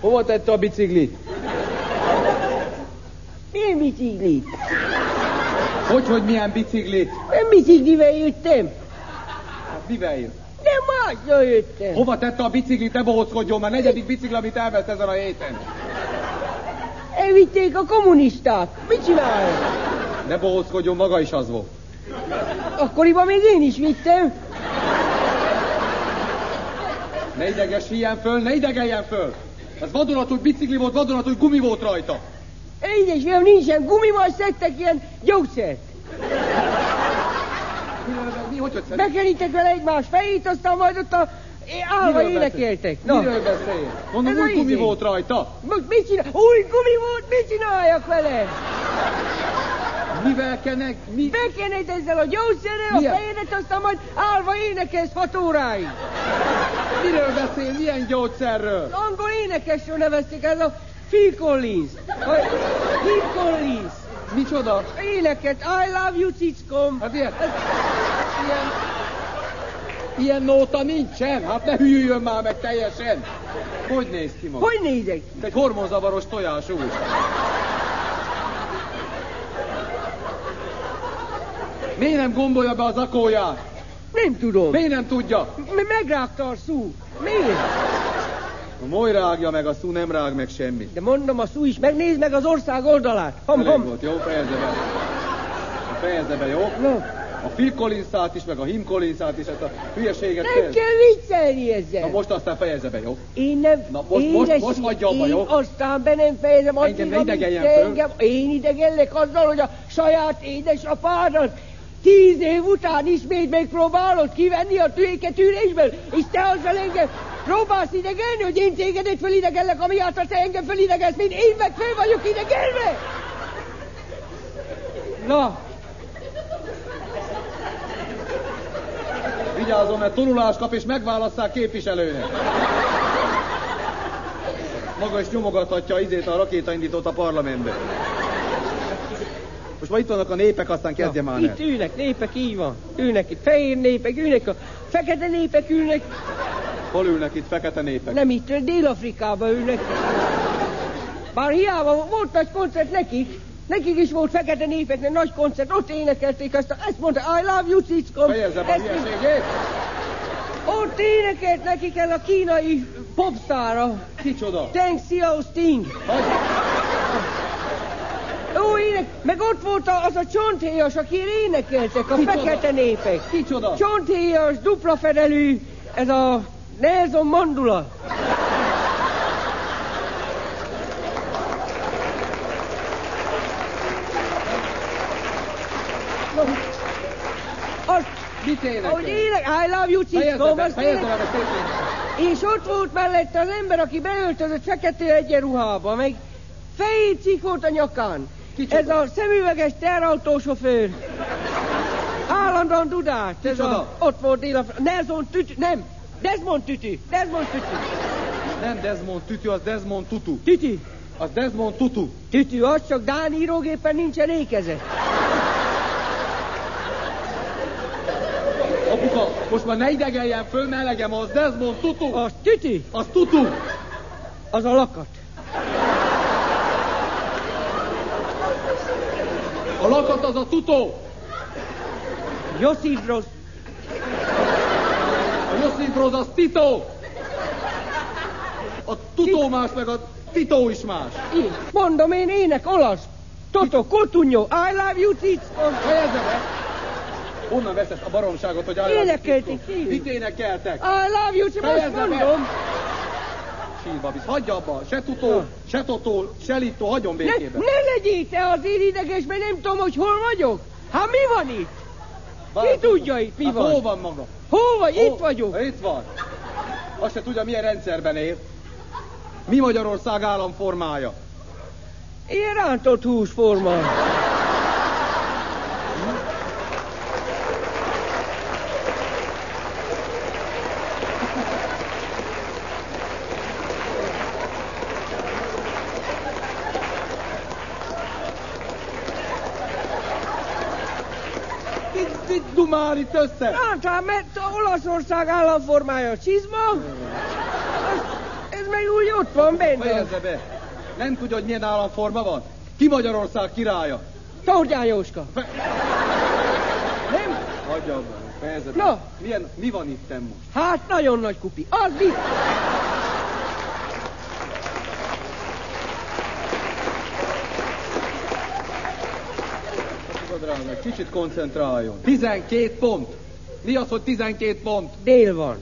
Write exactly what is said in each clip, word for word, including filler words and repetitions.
Hova tette a biciklit? Milyen biciklit? Hogy, hogy milyen biciklit? Nem biciklivel jöttem. Hát mivel jött? Nem mással jöttem. Hova tette a biciklit? Ne bohockodjon, már negyedik bicikli, amit elvett ezen a héten. Elvitték a kommunisták. Mit csinálják? Ne bohockodjon, maga is az volt. Akkoriban még én is vittem. Ne idegesüljen föl, ne idegeljen föl! Ez vadonatúj bicikli volt, vadonatúj gumi volt rajta. Édes fiam, nincsen gumi, majd szedtek ilyen gyógyszert. Mi, hogy hogy Bekerítek vele egymás fejét, aztán majd ott a... állva énekeltek. No. Miről beszél? Mondom, új gumi volt rajta. Most mit csinál? Új gumi volt, mit csináljak vele? Mivel kenek? Mi? Bekened ezzel a gyógyszerrel a fejedet, aztán majd állva énekelsz hat óráig. Miről beszél? Milyen gyógyszerről? Angol énekesről nevezték, ez a Phil Collins. Phil Collins. Micsoda? Éneket, I love you, cickom. Hát ilyen... Ilyen... Ilyen nóta nincsen. Hát ne hülyüljön már meg teljesen. Hogy néz ki maga? Hogy nézek? Egy hormonzavaros tojás úgy. Miért nem gombolja be az akóját? Nem tudom. Miért nem tudja? M- megrágta a szú. Miért? A moly rágja meg, a szú nem rág meg semmit. De mondom, a szú is, megnézd meg az ország oldalát. Ham, ham. Volt, jó? Fejezze be. Fejezze be, jó? No. A Phil Collins-át is, meg a Him Collins-át is, ezt a hülyeséget... Nem kell, kell viccelni ezzel. Na most aztán fejezze be, jó? Én nem... Na most, én most, most hagyja abba, jó? Én aztán be nem fejezem, engem ne idegeljen föl. Engem, én idegellek azzal, hogy a saját édesapádat tíz év után ismét megpróbálod kivenni a tüléketűrésből, és te azzal engem próbálsz idegelni, hogy én tégedet felidegellek, ami által te engem felidegelsz, mint én meg fel vagyok idegelve. Na. Vigyázzon, mert tonulást kap, és megválasszák képviselőnek. Maga is nyomogathatja izét a rakétaindítót a parlamentbe. Most majd itt vannak a népek, aztán kezdje már el. Itt ülnek, népek, így van. Ülnek itt fehér népek, ülnek a fekete népek ülnek. Hol ülnek itt fekete népek? Nem itt, Dél-Afrikában ülnek. Bár hiába volt nagy koncert nekik. Nekik is volt fekete népeknek nagy koncert, ott énekelték azt, ezt mondta, I love you, cickom. Fejezze be a hülyeségét. Ott énekelt nekik el a kínai popstára. Kicsoda? Teng Xiao Sting. Ó, ének, meg ott volt az a csonthéjas, aki énekeltek, a Kicsoda? fekete népek. Kicsoda? Csonthéjas, dupla fedelű, ez a Nelson Mandela. Az, mit énekel? ahogy ének, I love you, cickom, azt ének... És ott volt mellette az ember, aki beöltözött fekete egyenruhába, meg fejécik volt a nyakán. Kicsoda? Ez a szemüveges terautósofőr. Állandóan dudált. Ez a, ott volt dél Nelson Tütü, nem, Desmond Tütü, Desmond Tütü. Nem Desmond Tütü, az Desmond Tutu. Tütü. Az Desmond Tutu. Tütü, az csak Dán írógépen nincsen ékezet. Apuka, most már ne idegeljen föl, melegem, az Desmond Tutu. Az Tütü. Az Tutu. Az a lakat. A lakat az a Tutó. Josip Broz. A Josip Broz az Tito. A Tutó más, meg a Tito is más. Én mondom, én ének olasz. Toto, Cotunyo, I love you, cickom. Fejezze be. Honnan veszed a baromságot, hogy állás? Énekelték, én. Mit énekeltek? I love you, csak most mondom. Sírba visz. Hagyja abba. Se Tutó, se Totó, se Litó, hagyjon Ne, békében. ne legyél te azért ideges, mert nem tudom, hogy hol vagyok. Hát mi van itt? Bár, Ki tudja itt, mi hát van? hol van maga? Hol vagy? Hol? Itt vagyok. Itt van. Azt se tudja, milyen rendszerben él. Mi Magyarország államformája? Ilyen rántott húsforma. Mit dumál itt össze? Rántám, mert Olaszország államformája a csizma. Ez meg úgy ott ott van benne. Fejezze be. Nem tudja, hogy milyen államforma van? Ki Magyarország királya? Tordján Jóska. Fe... Nem? Hagyja abban, fejezze be. Na. Milyen, mi van itten most? Hát nagyon nagy kupi. Az mit? Drága, kicsit koncentráljon. tizenkét pont. Mi az, hogy tizenkét pont? Dél van.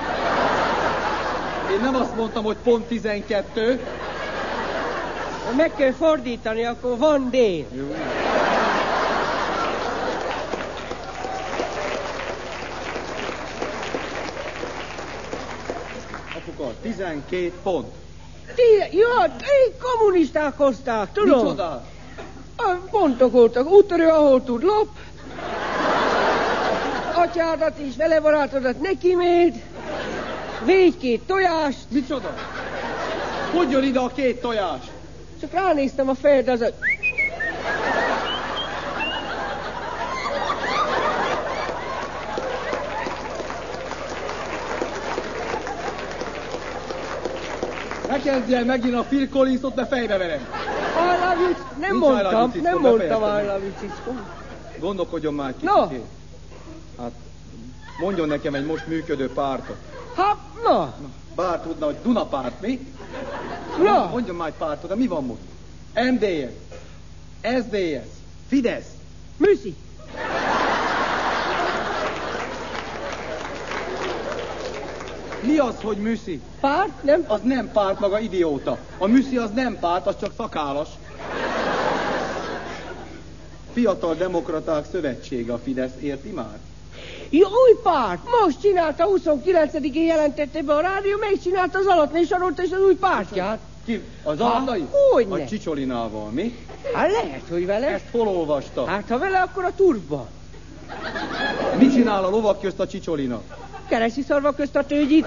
Én nem azt mondtam, hogy pont tizenkettő. Ha meg kell fordítani, akkor van dél. Jó. Apuka, tizenkét pont. Ti, jó, ti kommunisták hozták, tudom. Micsoda? A pontok voltak. Úttörő, ahol tud, lop. Atyádat és vele barátodat neki méd. Végy két tojást. Micsoda? Hogy jön ide a két tojás? Csak ránéztem a fejedre, az a... Ne kezdjen megint a Phil Collinsot, de fejbe verem. I love you. Nem Nincs mondtam, I love you, nem Cisco, mondtam befejeztem. I love you, Cisco. Gondolkodjon már kicsit. No. Hát, mondjon nekem egy most működő pártot. Ha, na, Bár tudna, hogy Dunapárt, mi? na. Mondjon már egy pártot, de mi van most? em dé es, es dé es, Fidesz. Műszi. Mi az, hogy műszi? Párt, nem? Az nem párt, maga idióta. A műszi az nem párt, az csak szakállas. Fiatal Demokraták Szövetsége a Fidesz, érti már? Jó, új párt. Most csinálta, huszonkilencedikén jelentette be a rádió, még csinálta az Alatnai Sarolta és az új pártját. Ki? Az Hát, Alatnai? hogyne. A Csicsolinával, mi? Hát lehet, hogy vele. Ezt hol olvasta? Hát ha vele, akkor a turfban. Mit csinál a lovak közt a Csicsolina? Keresi szarva közt a tőgyit.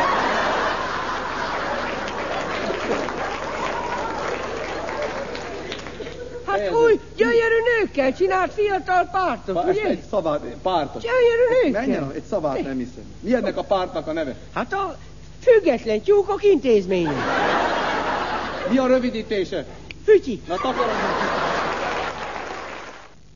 Hát Ez új, az. gyönyörű nőkkel csinált fiatal pártot, Pá- ugye? Egy szavát, pártot. Gyönyörű nőkkel. Menjen, egy szavát nem hiszem. Mi ennek a pártnak a neve? Hát a független tyúkok intézménye. Mi a rövidítése? Fütyi. Na takarodjunk.